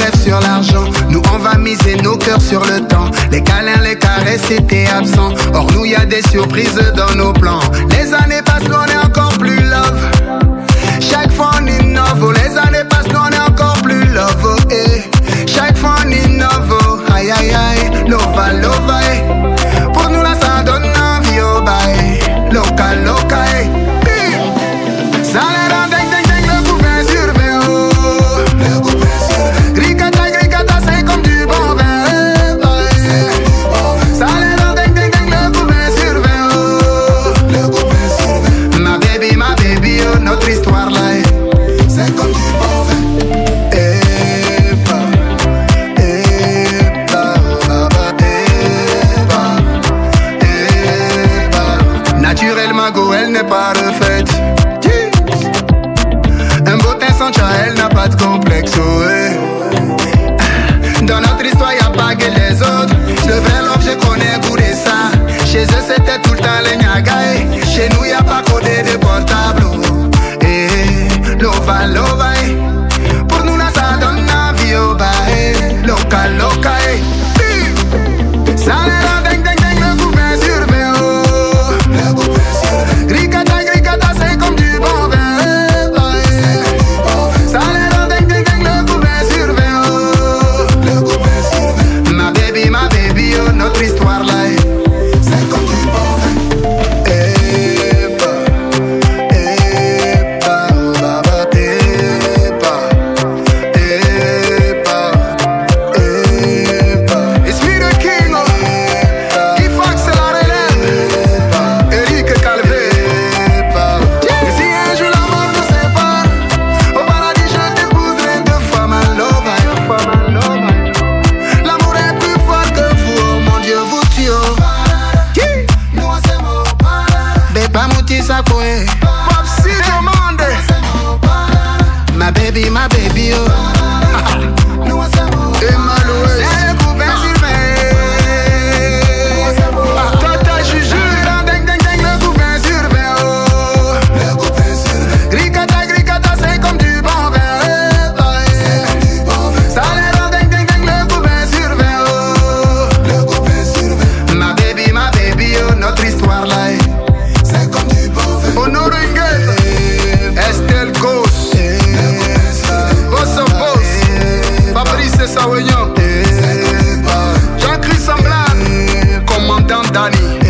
rêve sur l'argent. Nous on va miser nos cœurs sur le temps. Les câlins, les caresses étaient absents. Or nous y a des surprises dans nos plans. Les années passent, nous on est encore plus love. Chaque fois on innove, oh, les années passent, nous on est encore plus love, oh, eh. Chaque fois on innove, oh, aïe aïe aïe, lova lova, eh. Pour nous là ça donne envie, oh bye, loca loca, eh. Ça les rend ding ding ding, le coupin surveille, oh. Le coupin surveille. Gricata, c'est comme du bon vin, eh. Ça les rend ding ding ding, le coupin surveille, oh. Le coupin surveille. Ma baby, oh, notre histoire là, eh. C'est comme du bon vin. Naturellement, go, elle n'est pas refaite. Un beau teint sans chat, elle n'a pas de complexe, oh, eh. Dans notre histoire, y'a pas que les autres. Le vrai love, je connais goût de ça. Chez eux, c'était tout le temps les nyagaï. Chez nous, y'a pas codé de portable, oh. Eh, lova, lova, eh. Pour nous, là, ça donne envie, oh, bah, eh. Loca, loca, eh. Ça les rend ding, ding, ding, le coupin surveille, oh. Le coupin surveille. Gricata, c'est comme du bon vin, eh. Ça les rend ding, ding, ding, le coupin surveille, oh. Le coupin surveille. Ma baby, oh, notre histoire là, eh. C'est comme du bon vin. It's me the king, oh. Ifax c'est la relève. Eric Calvé. Et si un jour la mort nous sépare, au paradis je t'épouserai deux fois ma love. L'amour est plus fort que vous, oh mon Dieu, vous tue, oh. Nous on s'aime au paradis. Beba mouti sa koué. Popsi demande. Ma baby, oh. Nous on s'aime au paradis. Emmanuel. C'est le coupin surveille. Tata Juju. Ding ding ding, le coupin surveille, oh. Le coupin surveille. Gricata, c'est comme du bon vin, eh. Ça les rend ding ding ding, le coupin surveille, oh. Le coupin surveille. Ma baby, oh, notre histoire là, eh. C'est comme du bon vin. Honoringue. Estelle Gauss. Boss of Boss. Fabrice Sawignon. Jean-Christ Samblan. Commandant Dani.